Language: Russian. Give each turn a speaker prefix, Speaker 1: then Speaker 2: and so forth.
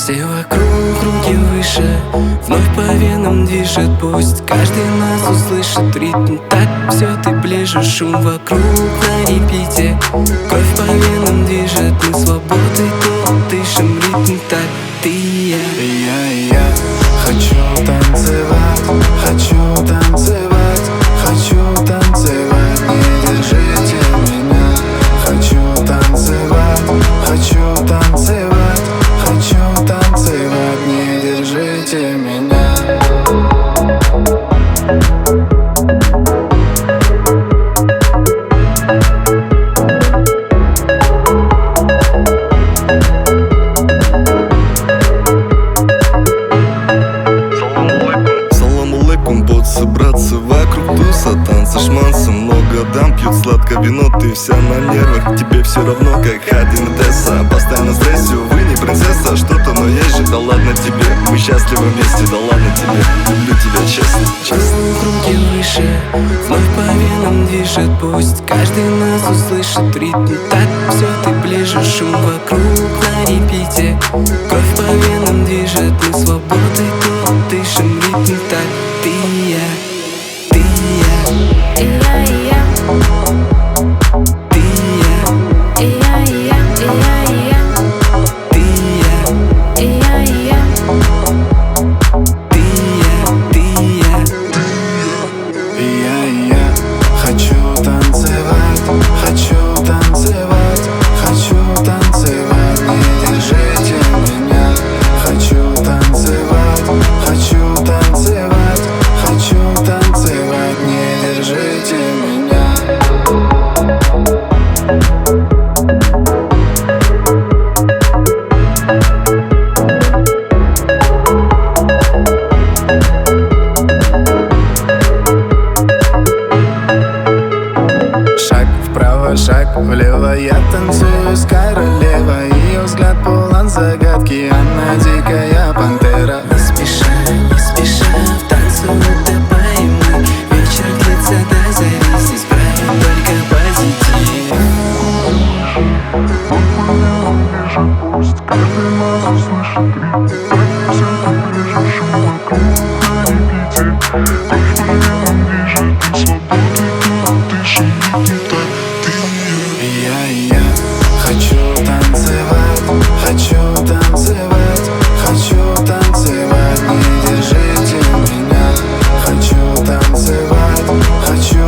Speaker 1: Все вокруг, руки выше, вновь по венам движет. Пусть каждый нас услышит ритм. Так все ты ближе, шум вокруг на репите. Кровь по венам движет, мы свободой тут дышим. Ритм так, ты и я.
Speaker 2: Хочу танцевать, хочу танцевать, хочу танцевать, не держите меня. Хочу танцевать, хочу танцевать, хочу танцевать, не держите меня.
Speaker 3: Собраться вокруг туса, танцы, шмансы, много дам, пьют сладкое вино, ты вся на нервах. Тебе все равно, как Хадин и Тесса. Постоянно в стрессе, увы, не принцесса. Что-то, но есть же, да ладно тебе. Мы счастливы вместе, да ладно тебе. Люблю тебя честно, честно.
Speaker 1: Руки выше, вновь по венам движет. Пусть каждый нас услышит ритм. Так все ты ближе, шум вокруг на репите. Кровь по венам движет, мы свободой тут дышим. Ритм так, ты и я, ты и я,
Speaker 4: и я, и я,
Speaker 1: ты и я,
Speaker 4: и я, и я, и я,
Speaker 1: ты и я,
Speaker 4: и я, и я,
Speaker 1: ты и я, ты и я.
Speaker 2: Я хочу танцевать, хочу танцевать, хочу танцевать, не держите меня. Хочу танцевать, хочу танцевать, хочу танцевать, не держите меня. Шаг вправо, шаг влево, я танцую с королевой. Ее взгляд полон загадки, она дикая пантера.
Speaker 1: Не спеша, в танцу утопаем мы. Вечер длится до зари, здесь правит только позитив.
Speaker 5: Пусть каждый нас услышит ритм. Так все ты ближе, шум вокруг на репите. Кровь по венам движет, мы свободой тут дышим. Ритм так, ты и я.
Speaker 2: Хочу танцевать, хочу танцевать, хочу танцевать, не держите меня. Хочу танцевать, хочу